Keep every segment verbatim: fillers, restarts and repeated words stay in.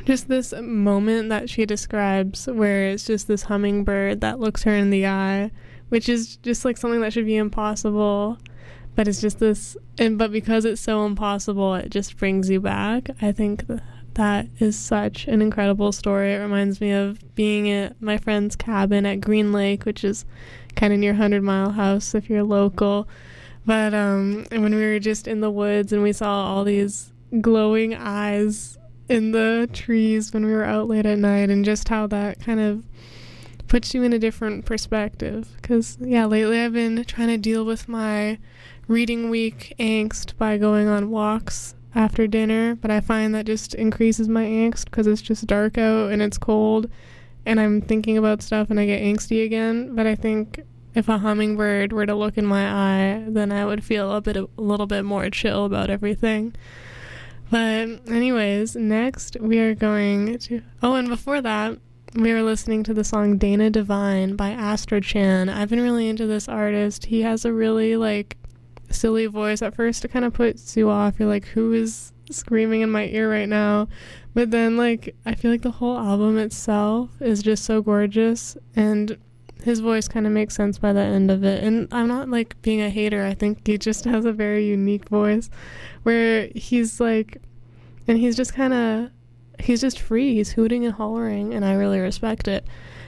just this moment that she describes where it's just this hummingbird that looks her in the eye, which is just like something that should be impossible, but it's just this, and but because it's so impossible, it just brings you back. I think th- that is such an incredible story. It reminds me of being at my friend's cabin at Green Lake, which is kind of near Hundred Mile House if you're local. But um, and when we were just in the woods and we saw all these glowing eyes in the trees when we were out late at night, and just how that kind of puts you in a different perspective. Because, yeah, lately I've been trying to deal with my reading week angst by going on walks after dinner, but I find that just increases my angst because it's just dark out and it's cold and I'm thinking about stuff and I get angsty again. But I think if a hummingbird were to look in my eye, then I would feel a bit a little bit more chill about everything. But anyways, next we are going to, oh, and before that we were listening to the song Dana Divine by Astro Chan. I've been really into this artist. He has a really like silly voice. At first it kind of puts you off. You're like, who is screaming in my ear right now? But then like I feel like the whole album itself is just so gorgeous, and his voice kind of makes sense by the end of it. And I'm not like being a hater. I think he just has a very unique voice where he's like, and he's just kind of, he's just free. He's hooting and hollering, and I really respect it.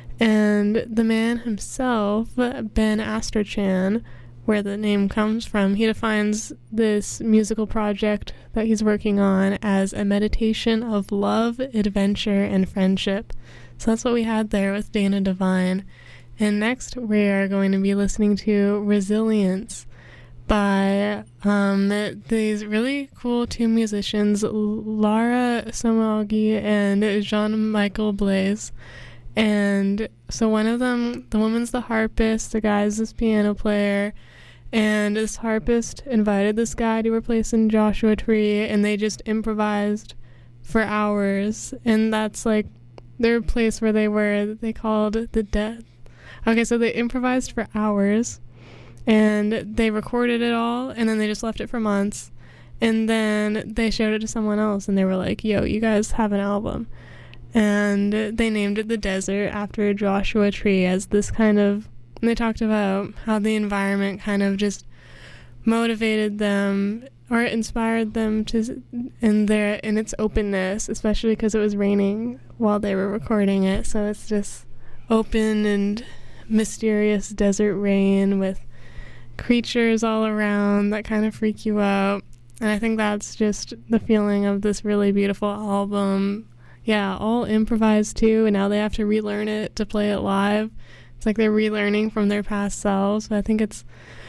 And the man himself, Ben Astrachan, where the name comes from, he defines this musical project that he's working on as a meditation of love, adventure, and friendship. So that's what we had there with Dana Divine. And next we are going to be listening to Resilience by um, these really cool two musicians, Lara Somogyi and Jean-Michel Blaise. And so one of them, the woman's the harpist, the guy's this piano player, and this harpist invited this guy to replace in Joshua Tree, and they just improvised for hours. And that's like their place where they were, they called the Death. Okay, so they improvised for hours, and they recorded it all, and then they just left it for months, and then they showed it to someone else, and they were like, yo, you guys have an album. And they named it The Desert after Joshua Tree as this kind of, and they talked about how the environment kind of just motivated them or inspired them to in their in its openness, especially because it was raining while they were recording it. So it's just open and mysterious desert rain with creatures all around that kind of freak you out. And I think that's just the feeling of this really beautiful album. Yeah, all improvised too, and now they have to relearn it to play it live. It's like they're relearning from their past selves. I think it's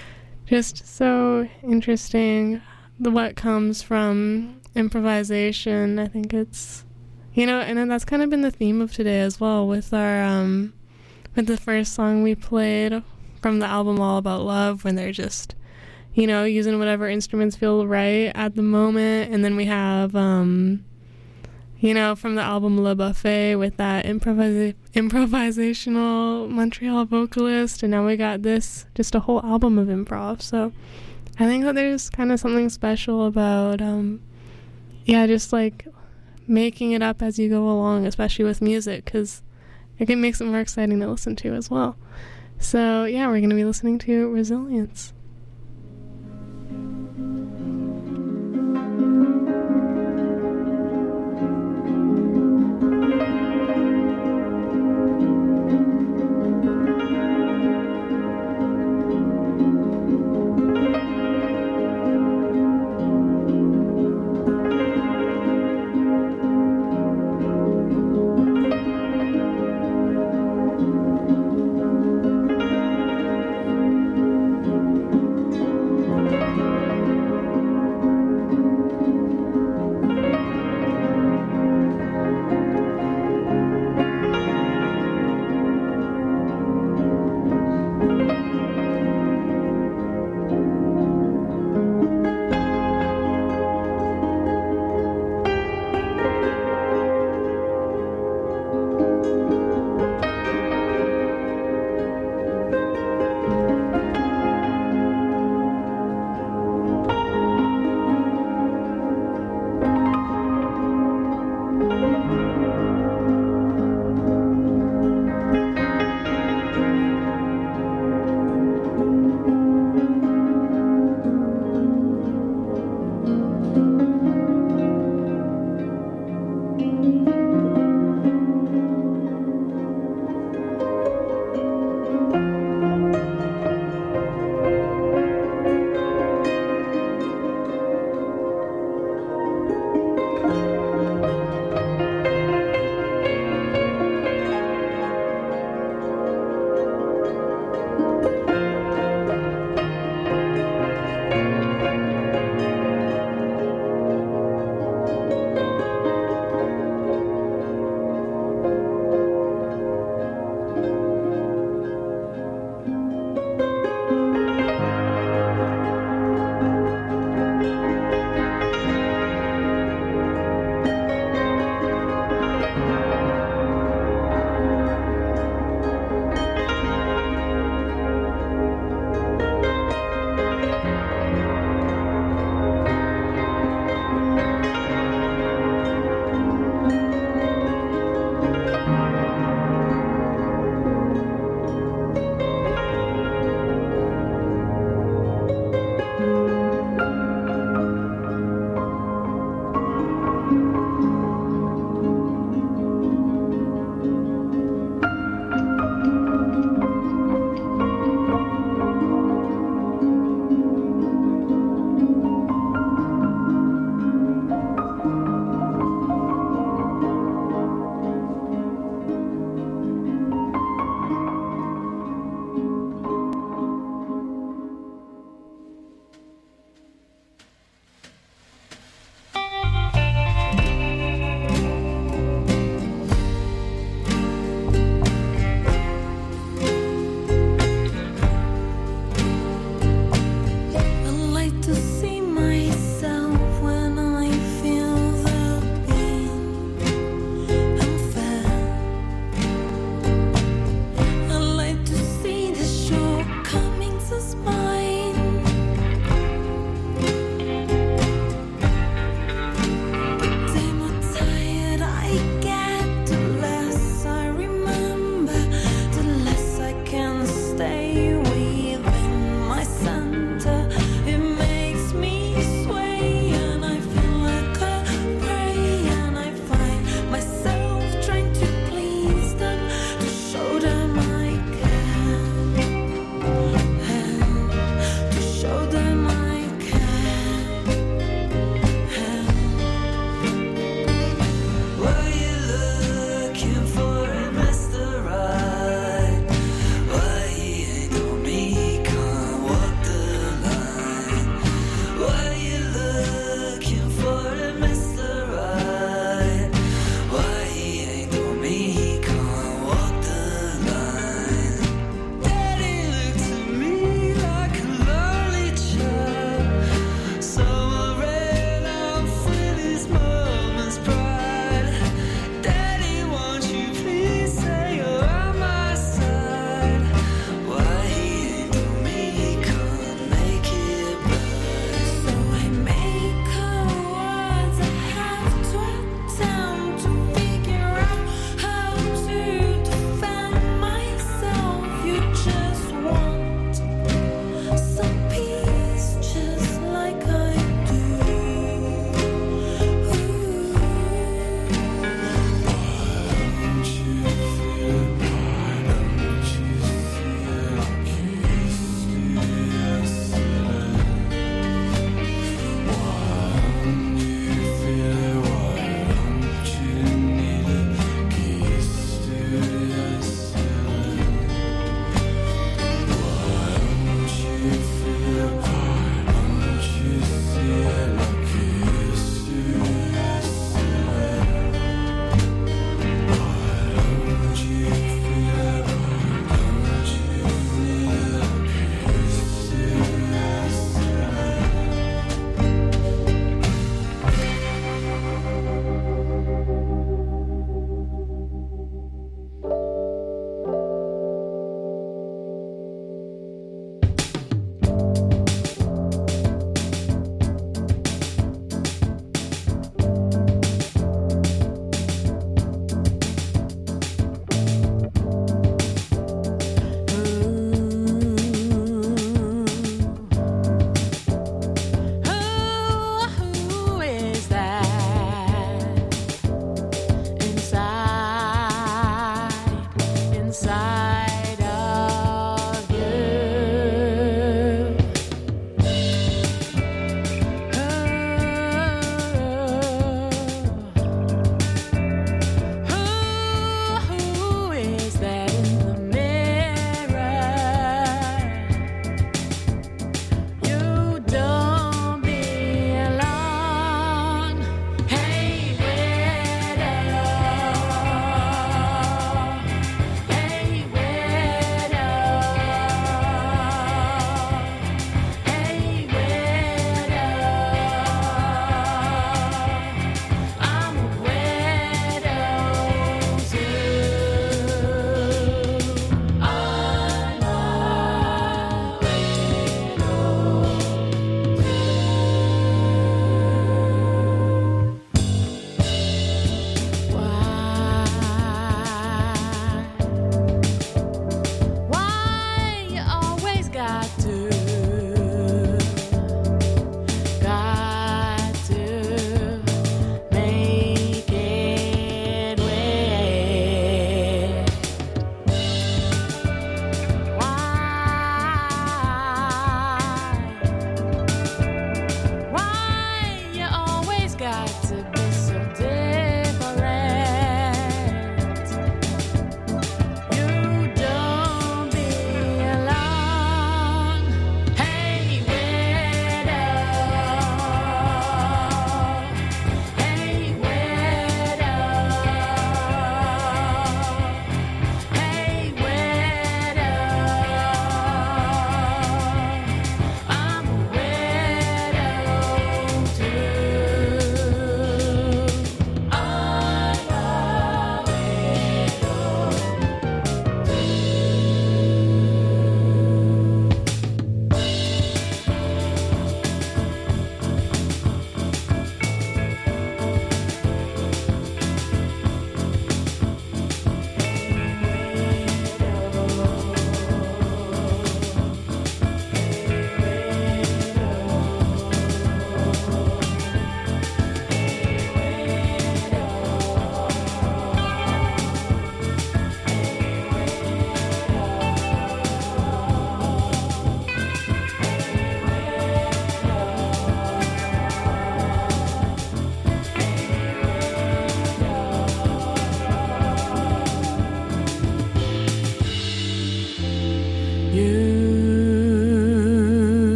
just so interesting the what comes from improvisation. I think it's, you know, and then that's kind of been the theme of today as well with our um with the first song we played from the album All About Love, when they're just, you know, using whatever instruments feel right at the moment. And then we have um you know, from the album Le Buffet with that improvisa- improvisational Montreal vocalist, and now we got this, just a whole album of improv. So I think that there's kind of something special about, um, yeah, just like making it up as you go along, especially with music, because it makes it more exciting to listen to as well. So yeah, we're going to be listening to Resilience.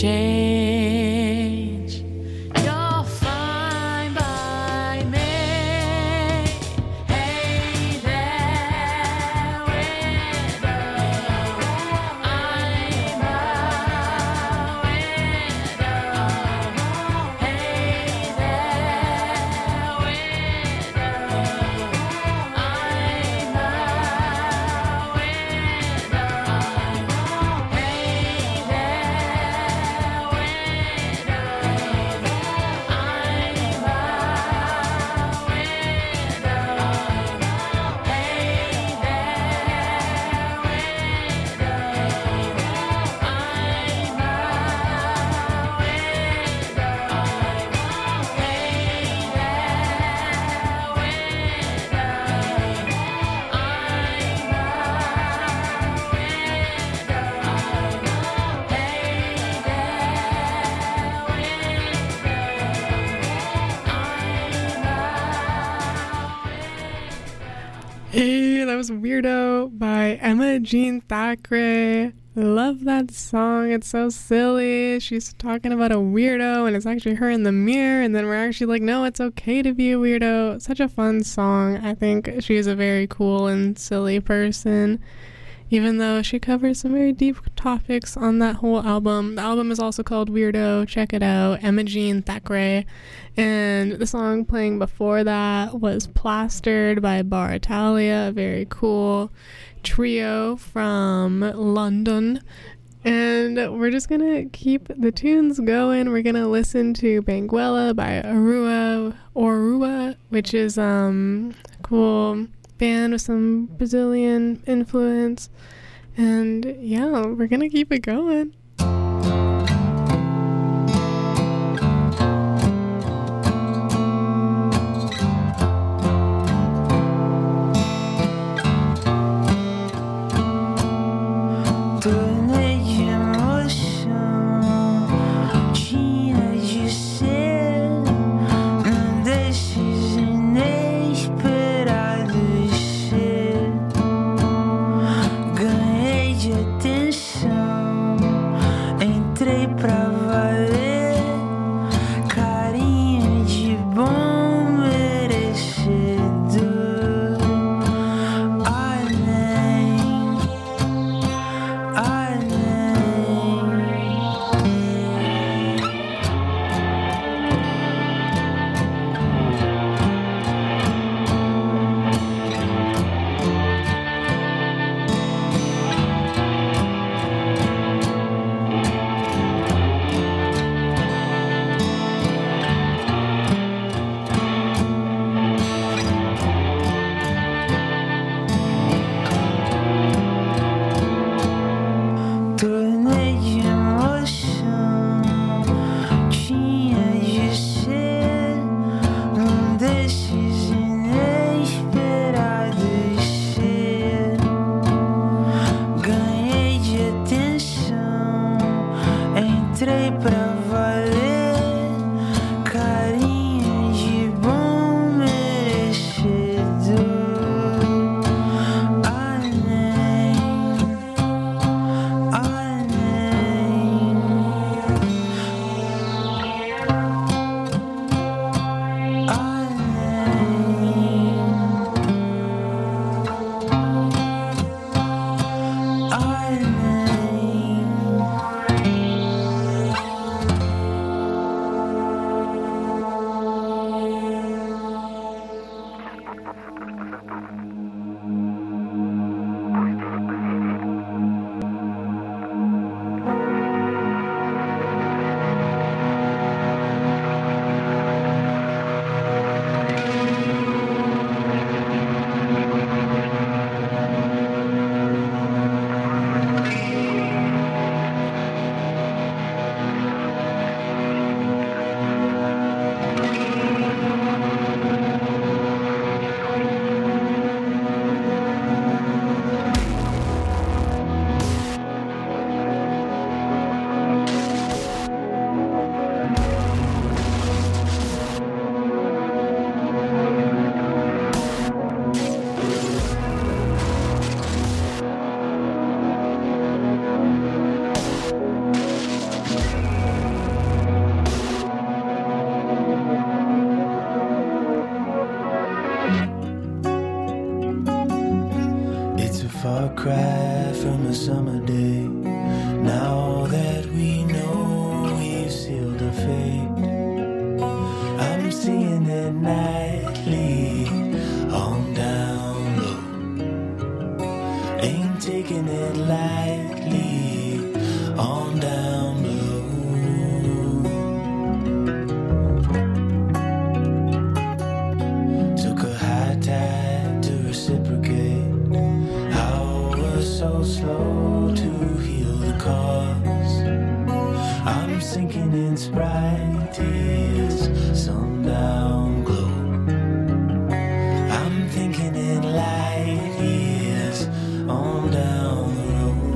change. You're fine by me. Hey there, widow. I'm a widow. Hey there, widow. I'm a Hey, that was Weirdo by Emma Jean Thackeray. Love that song. It's so silly. She's talking about a weirdo and it's actually her in the mirror, and then we're actually like, no, it's okay to be a weirdo. Such a fun song. I think she's a very cool and silly person, even though she covers some very deep topics on that whole album. The album is also called Weirdo. Check it out. Emma Jean Thackeray. And the song playing before that was Plastered by Bar Italia, a very cool trio from London. And we're just gonna keep the tunes going. We're gonna listen to Banguela by Arua, Orua, which is um a cool band with some Brazilian influence. And yeah, we're gonna keep it going. sinking in Sprite tears, sundown glow. I'm thinking in light years on down the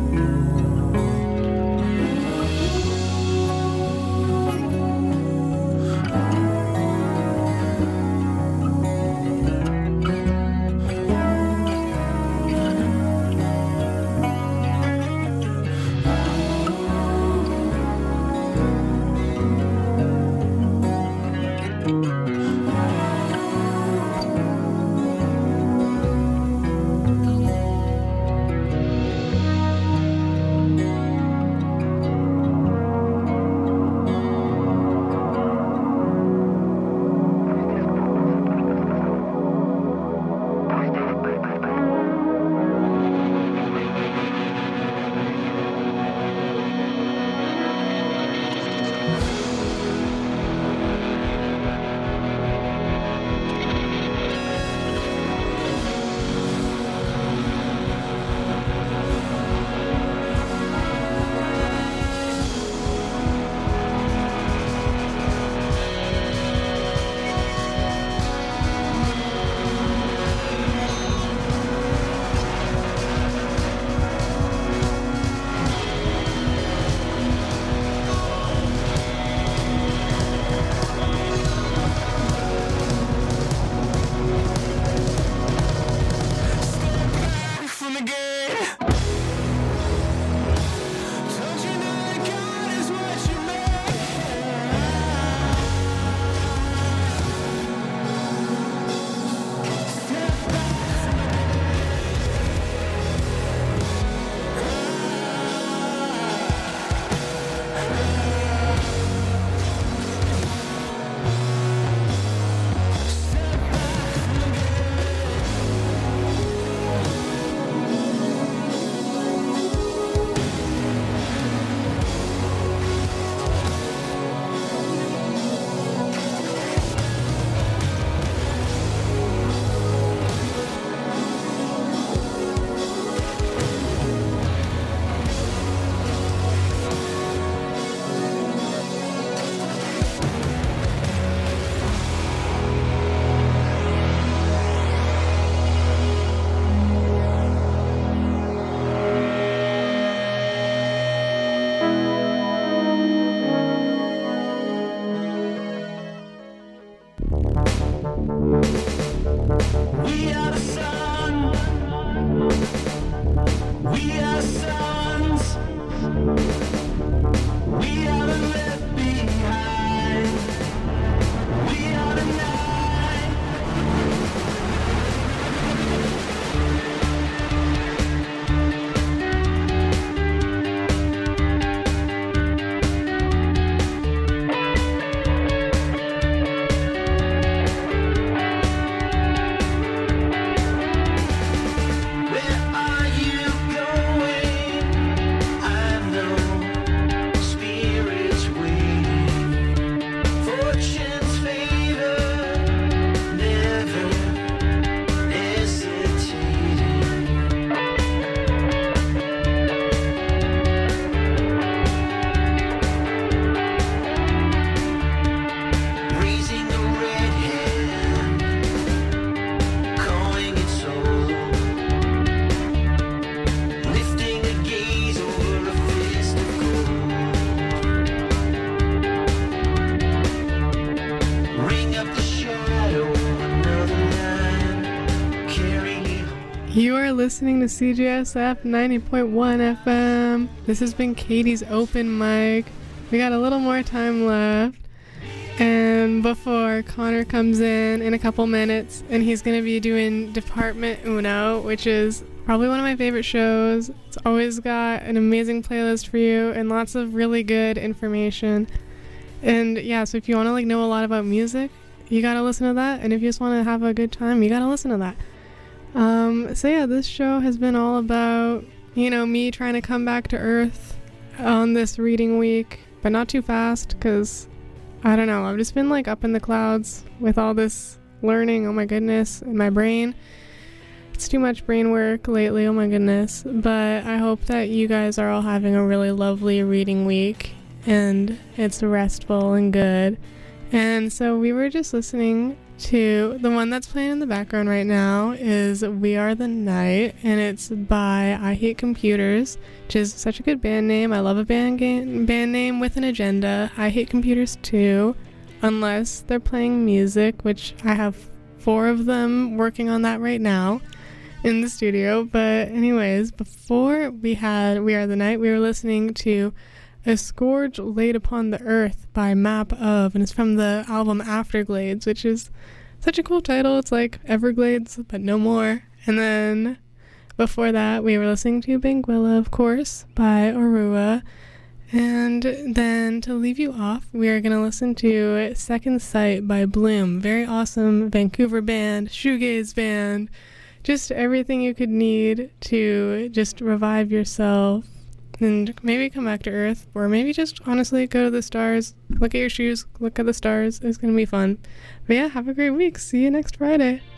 We are the sun. We are sons. We are the left behind. We are the night. You are listening to C J S F ninety point one F M. This has been Katie's open mic. We got a little more time left. And before Connor comes in in a couple minutes, and he's going to be doing Department Uno, which is probably one of my favorite shows. It's always got an amazing playlist for you and lots of really good information. And yeah, so if you want to like know a lot about music, you got to listen to that. And if you just want to have a good time, you got to listen to that. Um, so yeah, this show has been all about, you know, me trying to come back to earth on this reading week, but not too fast, because, I don't know, I've just been, like, up in the clouds with all this learning, oh my goodness, in my brain. It's too much brain work lately, oh my goodness, but I hope that you guys are all having a really lovely reading week, and it's restful and good. And so we were just listening to the one that's playing in the background right now is We Are the Night, and it's by I Hate Computers, which is such a good band name. I love a band game, band name with an agenda. I Hate Computers too, unless they're playing music, which I have four of them working on that right now in the studio. But anyways, before we had We Are the Night, we were listening to A Scourge Laid Upon the Earth by Map Of, and it's from the album Afterglades, which is such a cool title. It's like Everglades, but no more. And then before that, we were listening to Benguilla, of course, by Orua. And then to leave you off, we are going to listen to Second Sight by Bloom. Very awesome Vancouver band, shoegaze band, just everything you could need to just revive yourself and maybe come back to Earth, or maybe just honestly go to the stars, look at your shoes, look at the stars. It's going to be fun. But yeah, have a great week. See you next Friday.